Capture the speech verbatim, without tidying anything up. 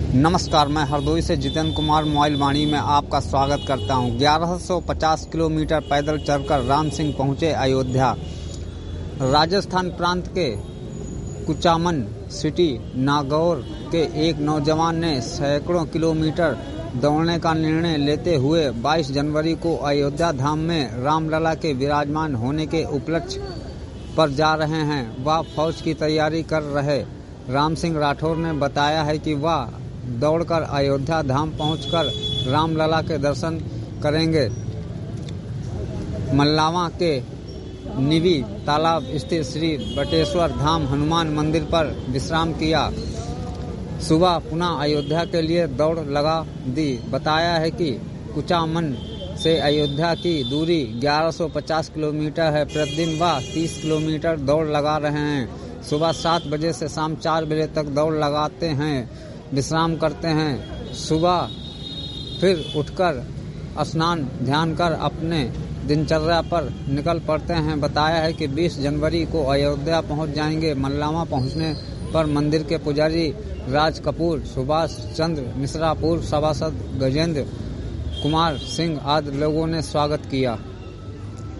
नमस्कार, मैं हरदोई से जितेंद्र कुमार मोबाइल वाणी में आपका स्वागत करता हूं। ग्यारह सौ पचास किलोमीटर पैदल चलकर राम सिंह पहुंचे अयोध्या। राजस्थान प्रांत के कुचामन सिटी नागौर के एक नौजवान ने सैकड़ों किलोमीटर दौड़ने का निर्णय लेते हुए बाईस जनवरी को अयोध्या धाम में रामलला के विराजमान होने के उपलक्ष्य पर जा रहे हैं। वह फौज की तैयारी कर रहे राम सिंह राठौर ने बताया है कि वह दौड़कर अयोध्या धाम पहुंचकर रामलला के दर्शन करेंगे। मल्लावा के निवी तालाब स्थित श्री बटेश्वर धाम हनुमान मंदिर पर विश्राम किया। सुबह पुनः अयोध्या के लिए दौड़ लगा दी। बताया है कि कुचामन से अयोध्या की दूरी ग्यारह सौ पचास किलोमीटर है। प्रतिदिन वह तीस किलोमीटर दौड़ लगा रहे हैं। सुबह सात बजे से शाम चार बजे तक दौड़ लगाते हैं, विश्राम करते हैं। सुबह फिर उठकर स्नान ध्यान कर अपने दिनचर्या पर निकल पड़ते हैं। बताया है कि बीस जनवरी को अयोध्या पहुंच जाएंगे। मल्लावा पहुंचने पर मंदिर के पुजारी राज कपूर, सुभाष चंद्र मिश्रा, पूर्व सभासद गजेंद्र कुमार सिंह आदि लोगों ने स्वागत किया।